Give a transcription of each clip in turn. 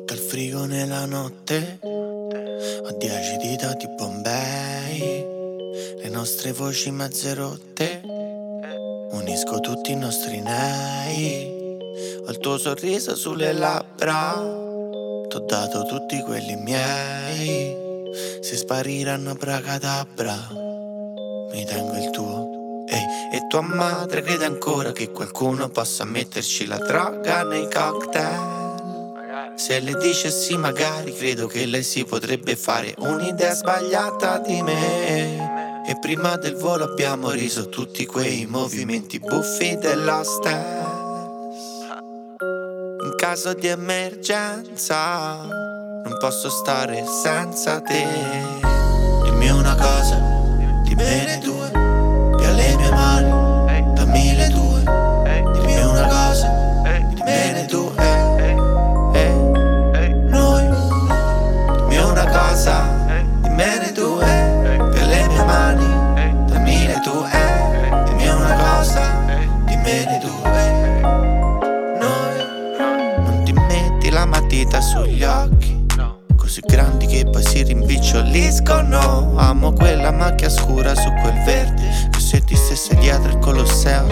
Porta il frigo nella notte, ho 10 dita di Bombay, le nostre voci mezze rotte, unisco tutti i nostri nei. Ho il tuo sorriso sulle labbra, t'ho dato tutti quelli miei. Se spariranno abracadabra, mi tengo il tuo. Ehi, e tua madre crede ancora che qualcuno possa metterci la droga nei cocktail? Se le dicessi magari credo che lei si potrebbe fare un'idea sbagliata di me. E prima del volo abbiamo riso tutti quei movimenti buffi dell'hostess. In caso di emergenza non posso stare senza te. Dimmi una cosa, dimmene due, che alle mie mani, dammi le tue. Dimmi una cosa, dimmene due. Dimmene due, per le mie mani, dammi le tue. Dimmi una cosa, dimmene due. Noi non ti metti la matita sugli occhi, così grandi che poi si rimpiccioliscono. Amo quella macchia scura su quel verde, che se ti stesse dietro il Colosseo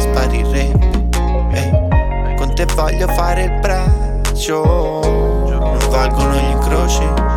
sparirebbe. Con te voglio fare il braccio, non valgono gli incroci.